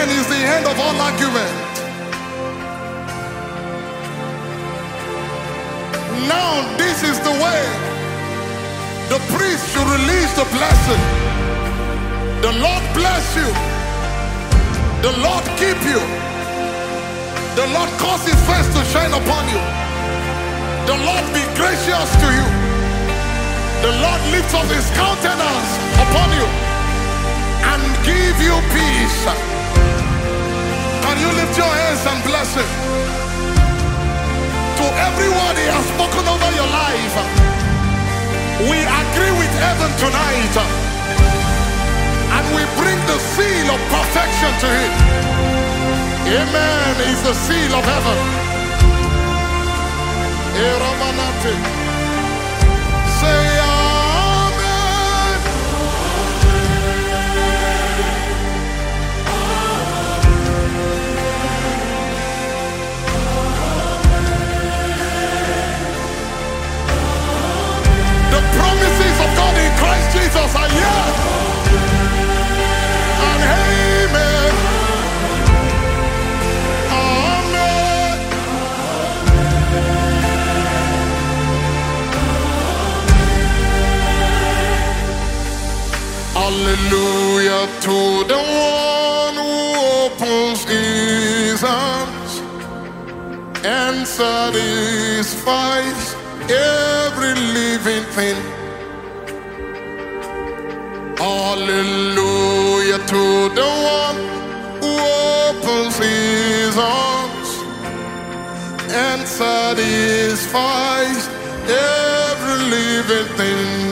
Amen is the end of all argument. Now this is the way. The priest should release the blessing. The Lord bless you. The Lord keep you. The Lord cause his face to shine upon you. The Lord be gracious to you. The Lord lift up his countenance upon you and give you peace. Can you lift your hands and bless him? To everyone he has spoken over your life, we agree with heaven tonight, and we bring the seal of perfection to him. Amen is the seal of heaven. Say amen. The promises of God in Christ Jesus are yes and amen. Amen. Hallelujah to the one who opens his arms and satisfies every living thing. Hallelujah to the one who opens his arms and satisfies every living thing.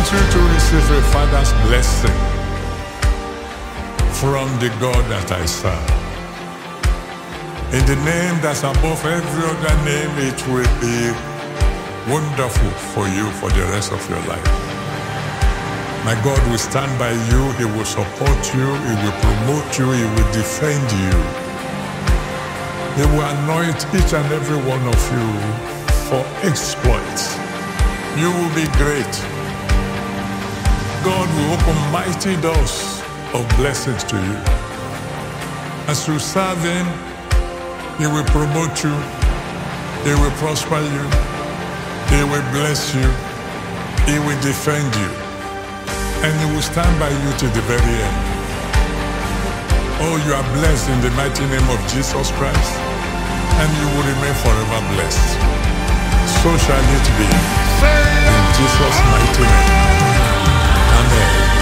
want you to receive a Father's blessing from the God that I serve. In the name that's above every other name, it will be wonderful for you for the rest of your life. My God will stand by you, He will support you, He will promote you, He will defend you. He will anoint each and every one of you for exploits. You will be great. God will open mighty doors of blessings to you. As you serve Him, He will promote you, He will prosper you, He will bless you, He will defend you, and He will stand by you to the very end. Oh, you are blessed in the mighty name of Jesus Christ, and you will remain forever blessed. So shall it be. In Jesus' mighty name. Amen.